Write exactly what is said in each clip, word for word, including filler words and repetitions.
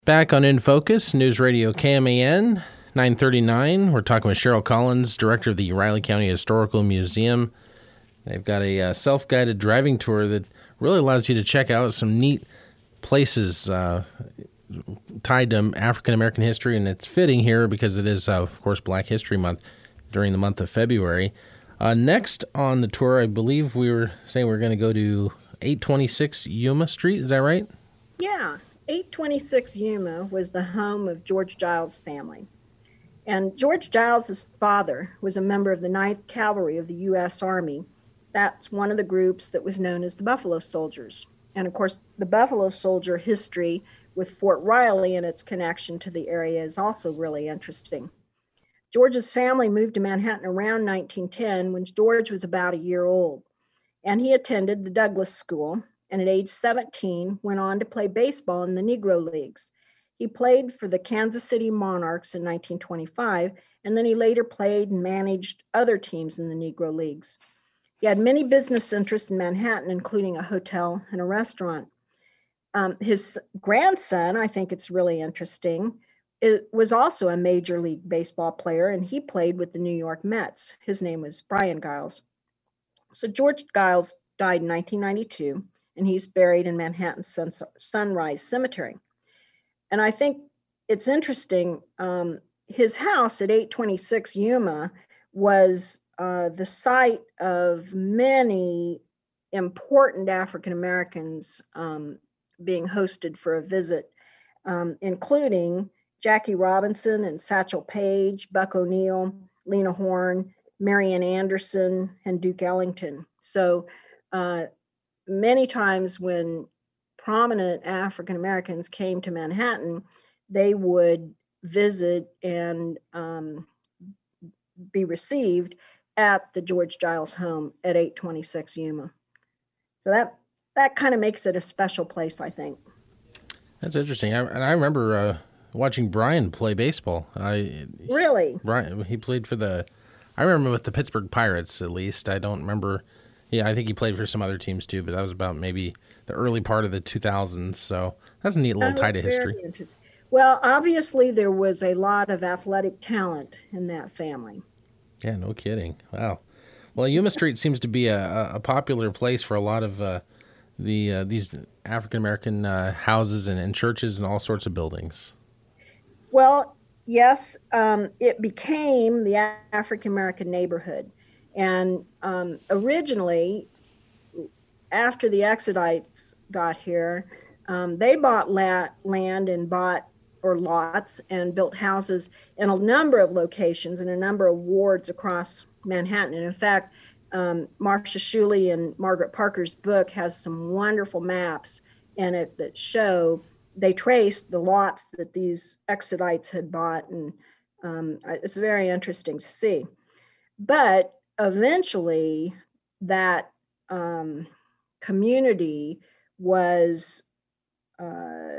Back on In Focus, News Radio K M A N, nine thirty-nine. We're talking with Cheryl Collins, director of the Riley County Historical Museum. They've got a uh, self-guided driving tour that really allows you to check out some neat places uh, tied to African-American history, and it's fitting here because it is, uh, of course, Black History Month during the month of February. Uh, next on the tour, I believe we were saying we we're going to go to eight twenty-six Yuma Street. Is that right? Yeah. eight twenty-six Yuma was the home of George Giles' family. And George Giles' father was a member of the ninth Cavalry of the U S Army. That's one of the groups that was known as the Buffalo Soldiers. And of course, the Buffalo Soldier history with Fort Riley and its connection to the area is also really interesting. George's family moved to Manhattan around nineteen ten when George was about a year old. And he attended the Douglas School, and at age seventeen went on to play baseball in the Negro Leagues. He played for the Kansas City Monarchs in nineteen twenty-five, and then he later played and managed other teams in the Negro Leagues. He had many business interests in Manhattan, including a hotel and a restaurant. Um, his grandson, I think it's really interesting, it was also a Major League Baseball player, and he played with the New York Mets. His name was Brian Giles. So George Giles died in nineteen ninety-two, and he's buried in Manhattan's Sun- Sunrise Cemetery. And I think it's interesting, um, his house at eight twenty-six Yuma was uh, the site of many important African Americans um, being hosted for a visit, um, including Jackie Robinson and Satchel Paige, Buck O'Neill, Lena Horne, Marian Anderson, and Duke Ellington. So uh, many times when prominent African Americans came to Manhattan, they would visit and um, be received at the George Giles home at eight twenty-six Yuma. So that that kind of makes it a special place, I think. That's interesting. I, and I remember uh, watching Brian play baseball. I Really? Brian, he played for the, I remember with the Pittsburgh Pirates at least. I don't remember. Yeah, I think he played for some other teams too, but that was about maybe the early part of the two thousands. So that's a neat little tie to history. Well, obviously there was a lot of athletic talent in that family. Yeah, no kidding. Wow. Well, Yuma Street seems to be a, a popular place for a lot of uh, the uh, these African American uh, houses and, and churches and all sorts of buildings. Well, yes, um, it became the African American neighborhood. And um, originally, after the Exodites got here, um, they bought la- land and bought, or lots, and built houses in a number of locations in a number of wards across Manhattan. And in fact, um, Marcia Shuley and Margaret Parker's book has some wonderful maps in it that show, they traced the lots that these Exodites had bought. And um, it's very interesting to see. But eventually, that um, community was uh,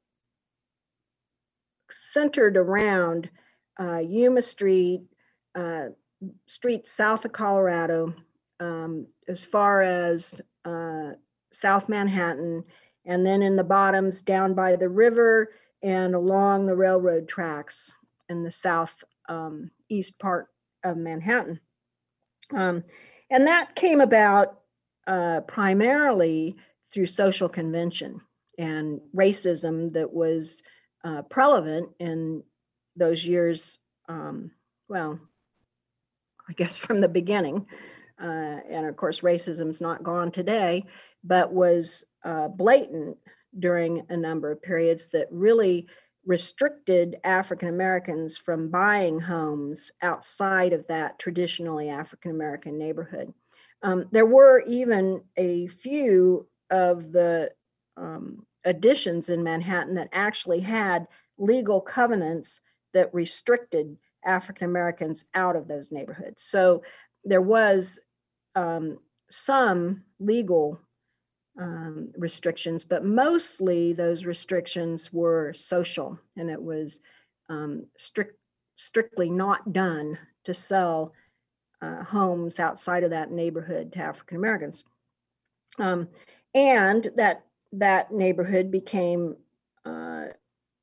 centered around uh, Yuma Street, uh, street south of Colorado, um, as far as uh, South Manhattan, and then in the bottoms down by the river and along the railroad tracks in the south um, east part of Manhattan. Um, and that came about uh, primarily through social convention and racism that was uh, prevalent in those years, um, well, I guess from the beginning. Uh, and of course, racism's not gone today, but was uh, blatant during a number of periods that really restricted African Americans from buying homes outside of that traditionally African American neighborhood. Um, there were even a few of the um, additions in Manhattan that actually had legal covenants that restricted African Americans out of those neighborhoods. So there was um, some legal Um, restrictions, but mostly those restrictions were social, and it was um, strict, strictly not done to sell uh, homes outside of that neighborhood to African Americans. Um, and that that neighborhood became uh,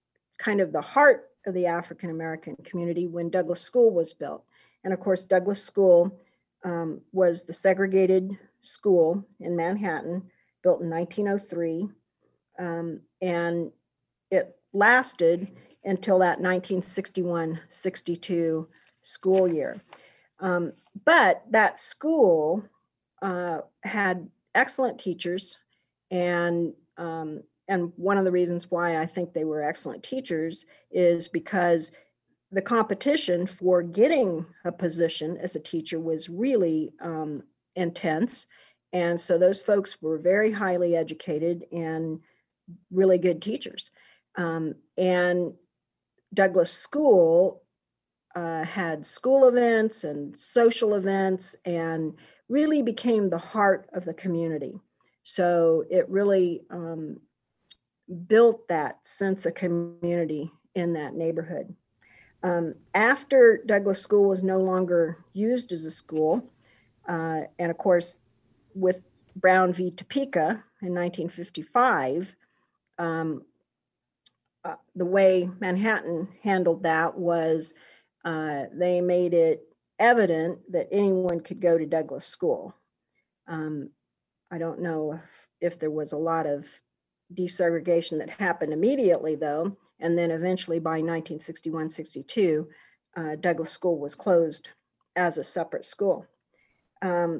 kind of the heart of the African American community when Douglas School was built. And of course, Douglas School um, was the segregated school in Manhattan, built in nineteen oh three. Um, and it lasted until that nineteen sixty-one sixty-two school year. Um, but that school uh, had excellent teachers, and um, and one of the reasons why I think they were excellent teachers is because the competition for getting a position as a teacher was really um, intense. And so those folks were very highly educated and really good teachers. Um, and Douglas School uh, had school events and social events and really became the heart of the community. So it really um, built that sense of community in that neighborhood. Um, after Douglas School was no longer used as a school, uh, and of course, with Brown v. Topeka in nineteen fifty-five, um, uh, the way Manhattan handled that was uh, they made it evident that anyone could go to Douglas School. Um, I don't know if, if there was a lot of desegregation that happened immediately, though. And then eventually by nineteen sixty-one sixty-two, uh, Douglas School was closed as a separate school. Um,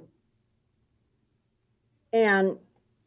and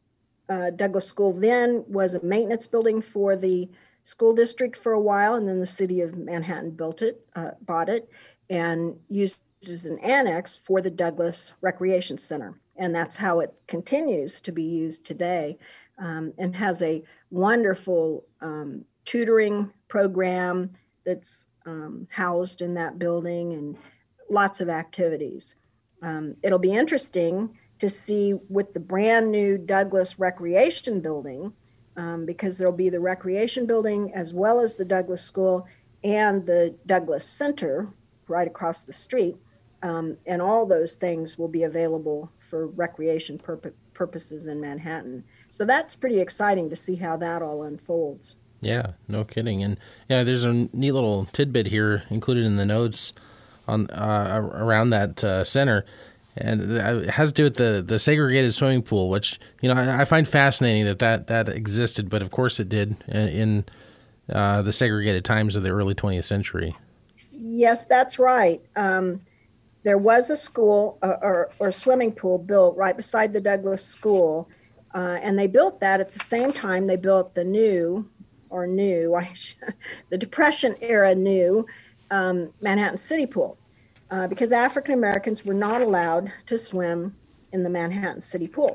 uh, Douglas School then was a maintenance building for the school district for a while, and then the city of Manhattan built it, uh, bought it, and used it as an annex for the Douglas Recreation Center. And that's how it continues to be used today, um, and has a wonderful um, tutoring program that's um, housed in that building, and lots of activities. Um, it'll be interesting to see with the brand new Douglas Recreation Building, um, because there'll be the Recreation Building as well as the Douglas School and the Douglas Center right across the street. Um, and all those things will be available for recreation purpo- purposes in Manhattan. So that's pretty exciting to see how that all unfolds. Yeah, no kidding. And yeah, there's a neat little tidbit here included in the notes on uh, around that uh, center, and it has to do with the, the segregated swimming pool, which, you know, I, I find fascinating that, that that existed, but of course it did in uh, the segregated times of the early twentieth century. Yes, that's right. Um, there was a school uh, or, or swimming pool built right beside the Douglas School, uh, and they built that at the same time they built the new, or new, the Depression era new um, Manhattan City Pool, uh, because African Americans were not allowed to swim in the Manhattan City Pool.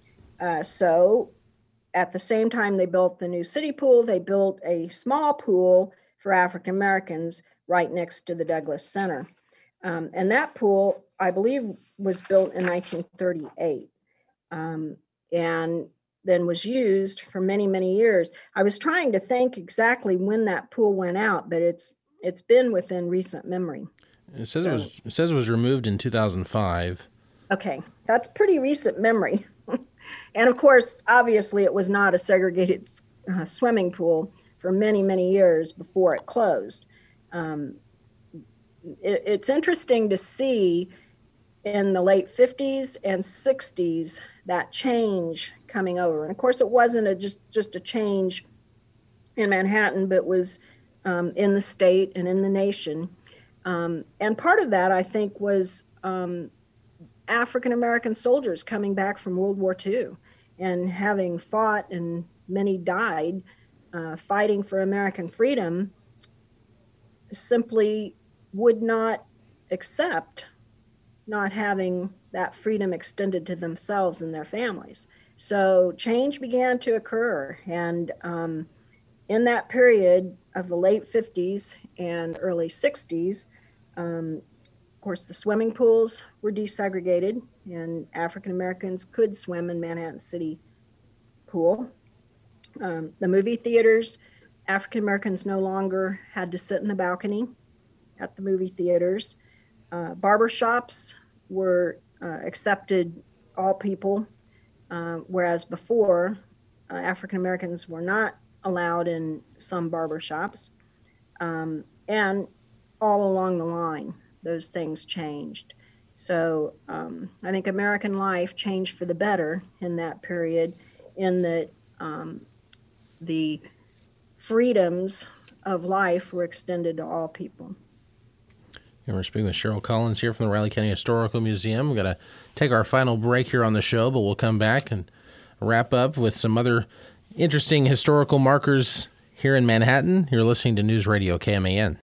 Uh, so at the same time they built the new city pool, they built a small pool for African Americans right next to the Douglas Center. Um, and that pool, I believe, was built in nineteen thirty-eight. Um, and then was used for many, many years. I was trying to think exactly when that pool went out, but it's it's been within recent memory. It says so, it was it says it was removed in two thousand five. Okay, that's pretty recent memory. And of course, obviously, it was not a segregated uh, swimming pool for many, many years before it closed. Um, it, it's interesting to see in the late fifties and sixties that change coming over. And of course, it wasn't a, just, just a change in Manhattan, but was um, in the state and in the nation. Um, and part of that, I think, was um, African-American soldiers coming back from World War Two and having fought, and many died, uh, fighting for American freedom, simply would not accept not having that freedom extended to themselves and their families. So change began to occur. And um, in that period of the late fifties and early sixties, um, of course, the swimming pools were desegregated and African Americans could swim in Manhattan City Pool. Um, the movie theaters, African Americans no longer had to sit in the balcony at the movie theaters. Uh, barber shops were uh, accepted all people, uh, whereas before uh, African Americans were not allowed in some barber shops. Um, and all along the line, those things changed. So um, I think American life changed for the better in that period, in that um, the freedoms of life were extended to all people. And we're speaking with Cheryl Collins here from the Riley County Historical Museum. We're going to take our final break here on the show, but we'll come back and wrap up with some other interesting historical markers here in Manhattan. You're listening to News Radio K M A N.